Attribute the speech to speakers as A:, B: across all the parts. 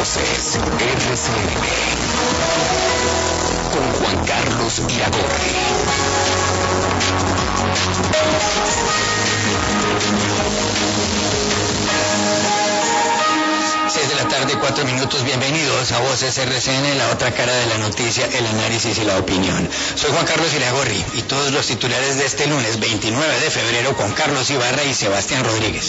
A: Voces RCN con Juan Carlos Iragorri. 6 de la tarde, 4 minutos. Bienvenidos a Voces RCN, la otra cara de la noticia, el análisis y la opinión. Soy Juan Carlos Iragorri y todos los titulares de este lunes 29 de febrero con Carlos Ibarra y Sebastián Rodríguez.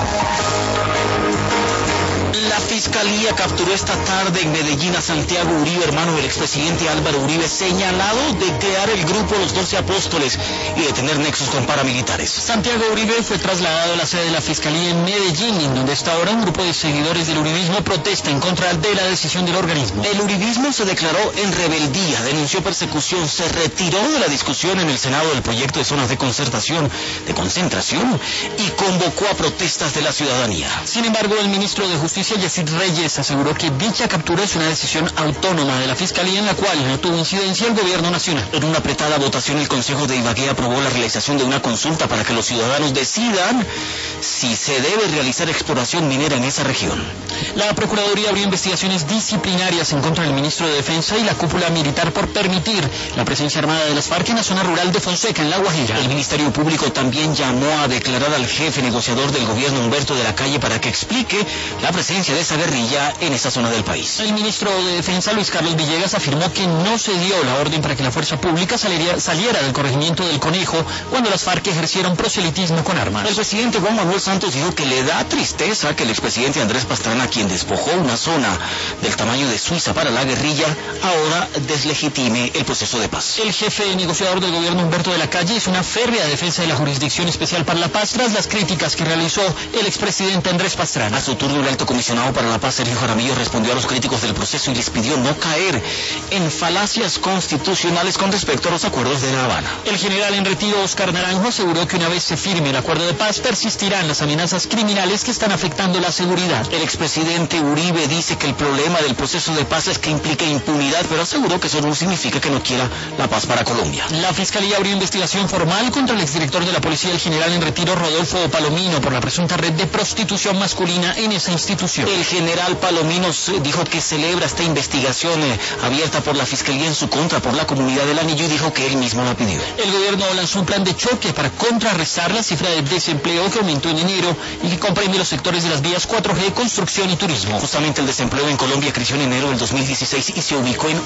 B: La Fiscalía capturó esta tarde en Medellín a Santiago Uribe, hermano del expresidente Álvaro Uribe, señalado de crear el grupo Los 12 Apóstoles y de tener nexos con paramilitares.
C: Santiago Uribe fue trasladado a la sede de la Fiscalía en Medellín, en donde hasta ahora un grupo de seguidores del uribismo protesta en contra de la decisión del organismo.
B: El uribismo se declaró en rebeldía, denunció persecución, se retiró de la discusión en el Senado del proyecto de zonas de concertación, de concentración y convocó a protestas de la ciudadanía.
C: Sin embargo, el ministro de Justicia, Yesid Reyes, aseguró que dicha captura es una decisión autónoma de la Fiscalía en la cual no tuvo incidencia el gobierno nacional.
B: En una apretada votación, el Consejo de Ibagué aprobó la realización de una consulta para que los ciudadanos decidan si se debe realizar exploración minera en esa región.
C: La Procuraduría abrió investigaciones disciplinarias en contra del ministro de Defensa y la cúpula militar por permitir la presencia armada de las FARC en la zona rural de Fonseca, en La Guajira.
B: El Ministerio Público también llamó a declarar al jefe negociador del gobierno, Humberto de la Calle, para que explique la presencia de esa guerrilla en esa zona del país.
C: El ministro de Defensa, Luis Carlos Villegas, afirmó que no se dio la orden para que la fuerza pública saliera del corregimiento del Conejo cuando las FARC ejercieron proselitismo con armas.
B: El presidente Juan Manuel Santos dijo que le da tristeza que el expresidente Andrés Pastrana, quien despojó una zona del tamaño de Suiza para la guerrilla, ahora deslegitime el proceso de paz.
C: El jefe negociador del gobierno, Humberto de la Calle, hizo una férrea defensa de la Jurisdicción Especial para la Paz tras las críticas que realizó el expresidente Andrés Pastrana.
B: A su turno, el alto comisionado para la Paz, Sergio Jaramillo, respondió a los críticos del proceso y les pidió no caer en falacias constitucionales con respecto a los acuerdos de La Habana.
C: El general en retiro, Oscar Naranjo, aseguró que una vez se firme el acuerdo de paz, persistirán las amenazas criminales que están afectando la seguridad.
B: El expresidente Uribe dice que el problema del proceso de paz es que implica impunidad, pero aseguró que eso no significa que no quiera la paz para Colombia.
C: La Fiscalía abrió investigación formal contra el exdirector de la Policía, el general en retiro, Rodolfo Palomino, por la presunta red de prostitución masculina en esa institución.
B: El general Palomino dijo que celebra esta investigación abierta por la Fiscalía en su contra por la comunidad del Anillo y dijo que él mismo la pidió.
C: El gobierno lanzó un plan de choque para contrarrestar la cifra de desempleo que aumentó en enero y que comprende los sectores de las vías 4G, construcción y turismo.
B: Justamente el desempleo en Colombia creció en enero del 2016 y se ubicó en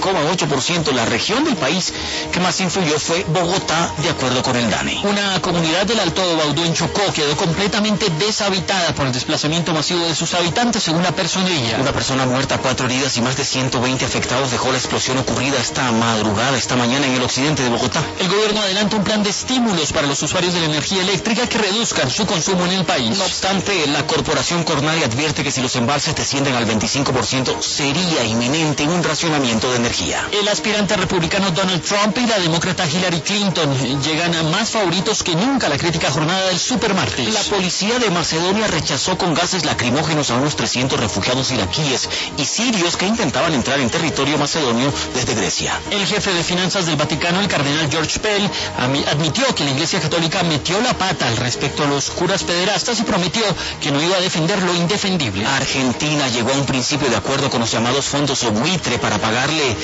B: 11,8%. La región del país que más influyó fue Bogotá, de acuerdo con el DANE.
C: Una comunidad del Alto Baudó, en Chocó, quedó completamente deshabitada por el desplazamiento masivo de sus habitantes, según la personería.
B: Una persona muerta, 4 heridas y más de 120 afectados dejó la explosión ocurrida esta mañana en el occidente de Bogotá.
C: El gobierno adelanta un plan de estímulos para los usuarios de la energía eléctrica que reduzcan su consumo en el país.
B: No obstante, la Corporación Cornari advierte que si los embalses descienden al 25%, sería inminente un racionamiento de energía.
C: El aspirante republicano Donald Trump y la demócrata Hillary Clinton llegan a más favoritos que nunca a la crítica jornada del supermartes.
B: La policía de Macedonia rechazó con gases lacrimógenos a unos 300 refugiados iraquíes y sirios que intentaban entrar en territorio macedonio desde Grecia.
C: El jefe de finanzas del Vaticano, el cardenal George Pell, admitió que la Iglesia Católica metió la pata al respecto a los curas pederastas y prometió que no iba a defender lo indefendible.
B: Argentina llegó a un principio de acuerdo con los llamados fondos o buitre para pagarle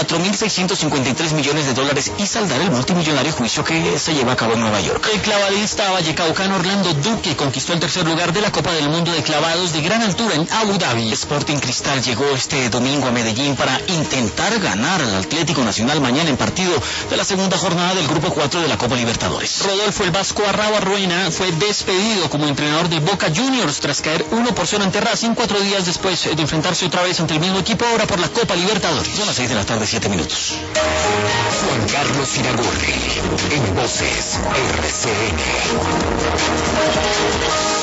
B: $4.653 millones y saldar el multimillonario juicio que se lleva a cabo en Nueva York.
C: El clavadista vallecaucano Orlando Duque conquistó el tercer lugar de la Copa del Mundo de clavados de gran altura en Abu Dhabi.
B: Sporting Cristal llegó este domingo a Medellín para intentar ganar al Atlético Nacional mañana en partido de la segunda jornada del Grupo 4 de la Copa Libertadores.
C: Rodolfo el Vasco Arruena fue despedido como entrenador de Boca Juniors tras caer 1-0 ante Racing 4 días después de enfrentarse otra vez ante el mismo equipo, ahora por la Copa Libertadores.
B: Son las 6 de la tarde, 7 minutos.
A: Juan Carlos Iragorri en Voces RCN.